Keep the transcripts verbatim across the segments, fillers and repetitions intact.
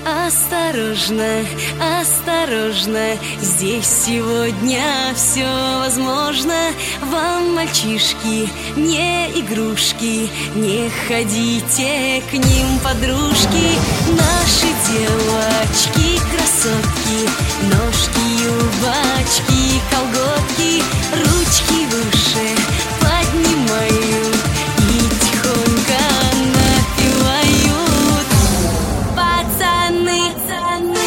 Осторожно, осторожно, здесь сегодня все возможно. Вам, мальчишки, не игрушки, не ходите к ним, подружки. Наши девочки, красотки, ножки, юбочки, колготки, ручки выше поднимают и тихонько напевают. Пацаны, пацаны.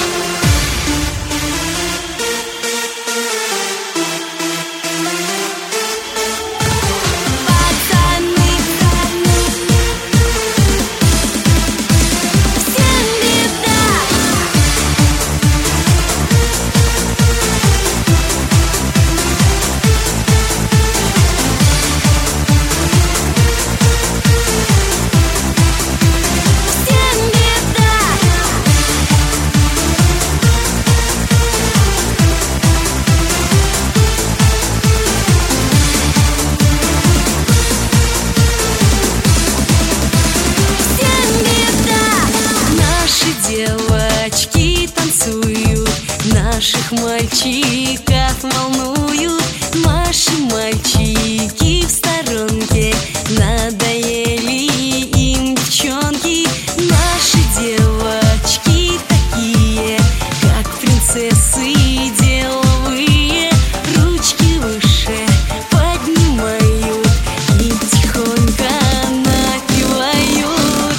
Девочки танцуют, наших мальчиков волнуют. Наши мальчики в сторонке, надоели им девчонки. Наши девочки такие, как принцессы деловые, ручки выше поднимают и тихонько напевают.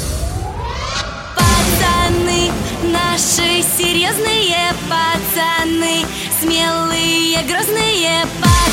Пацаны, наши серьезные пацаны, смелые, грозные пацаны.